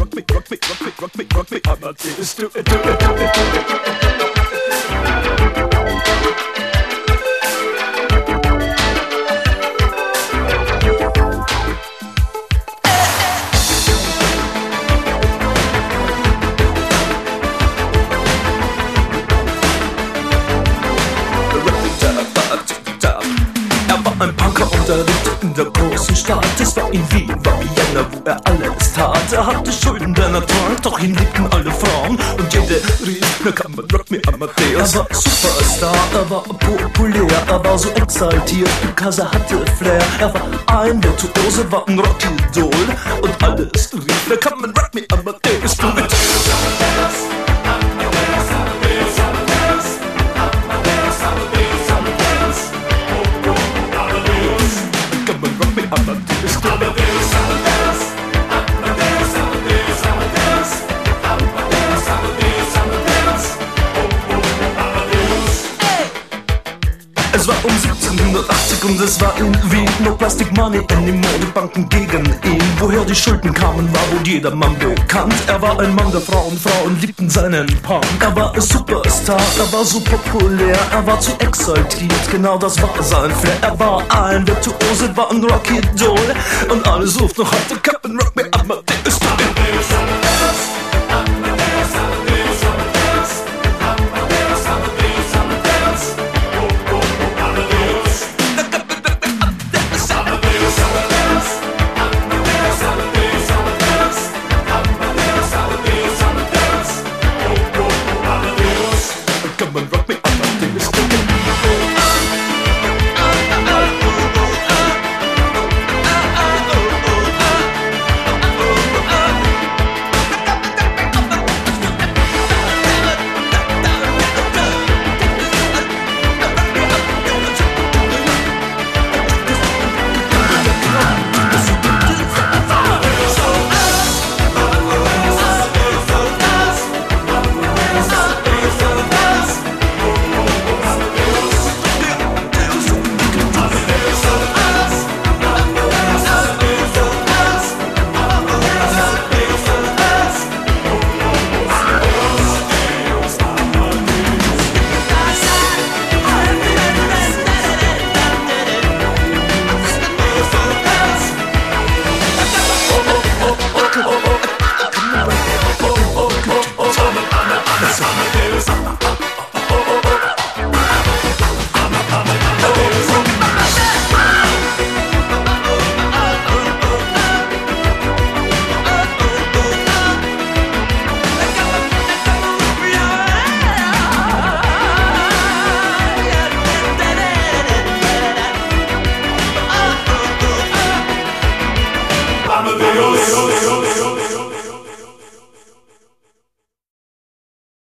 Amadeus, do it, do it, do it, do it. Ein Punker und er lebte in der großen Stadt. Es war in Wien, war Vienna, wo er alles tat. Er hatte Schulden, denn er trank, doch ihn liebten alle Frauen. Und jede rief, na kann man Rock me Amadeus. Er war Superstar, er war populär, er war so exaltiert, because er hatte Flair. Er war ein Virtuose, war ein Rockidol. Und alles rief, na kann man Rock me Amadeus. Do it. Es war um 1780 und es war in Wien. No plastic money anymore, die Banken gegen ihn. Woher die Schulden kamen, war wohl jedermann bekannt. Er war ein Mann der Frauen, Frauen liebten seinen Punk. Er war ein Superstar, er war so populär, er war zu exaltiert, genau das war sein Flair. Er war ein Virtuose, war ein Rockidol. Und alle suchten noch heute, Captain Rock me Amadeus. Amadeus.